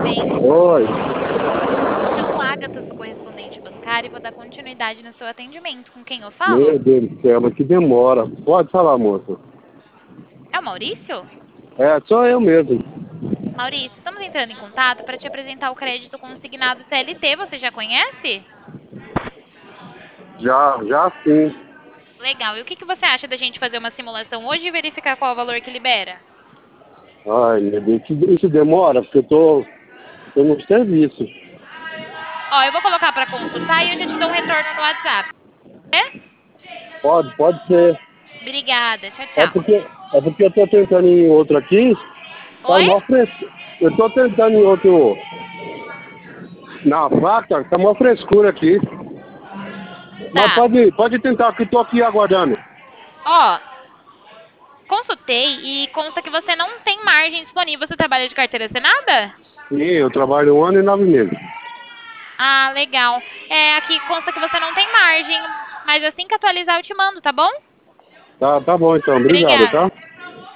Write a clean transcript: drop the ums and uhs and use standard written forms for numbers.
bem? Oi. Me chamo Agatha, sou correspondente bancária e vou dar continuidade no seu atendimento. Com quem eu Meu falo? Deus do céu, mas que demora. Pode falar, moça. É o Maurício? É, sou eu mesmo. Maurício, estamos entrando em contato para te apresentar o crédito consignado CLT. Você já conhece? Já sim. Legal. E o que você acha da gente fazer uma simulação hoje e verificar qual é o valor que libera? Ai, meu Deus, isso demora, porque tô no serviço. Ó, eu vou colocar para consultar e eu já te dou um retorno no WhatsApp. É? Pode ser. Obrigada. Tchau, É tchau. porque, é porque eu tô tentando em outro aqui, tá Oi? mó frescura. Eu tô tentando em outro. Na placa, tá mó frescura aqui. Mas Tá. pode tentar, que tô aqui aguardando. Ó, consultei e consta que você não tem margem disponível. Você trabalha de carteira assinada? Sim, eu trabalho 1 ano e 9 meses. Ah, legal. É, aqui consta que você não tem margem, mas assim que atualizar eu te mando, tá bom? Tá bom então, obrigado, Obrigada. tá?